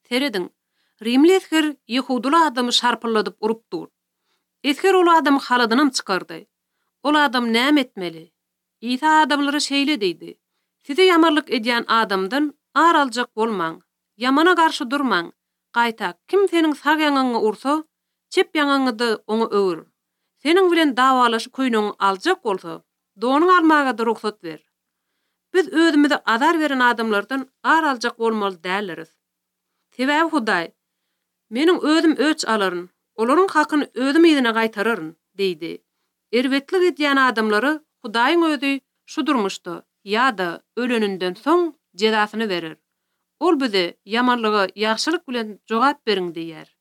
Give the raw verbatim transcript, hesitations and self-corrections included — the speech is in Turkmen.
Teredin, Rimli ether Yehudulu adamy şarpyladyp urupdur. Ether ol adamy haladynam çykardy. Ol adam näme etmeli? İsa adamlara şeýle diýdi. Size yamarlyk edýän adamdan ar aljak bolmaň. Yamana garşy durmaň. Gaýta kim seniň sag ýaňyňy ursa, çep ýaňyňy oňa öwür. Seniň bilen dawalaşy köýnüňi aljak bolsa, donyň almaga da ruhsat ber. Biz özümize azar beren adamlardan ar aljak bolmaly däliriz. Sebäbi Hudaý, meniň özüm öç alaryn, olaryň hakyny özüm ýerine gaýtararyn, diýdi. Erwetlik edýän adamlary Hudaýyň özü şu durmuşda ýa-da ölenünden soň jezasyny berer. Ol bize yamanlygy ýagşylyk bilen jogap beriň diýer.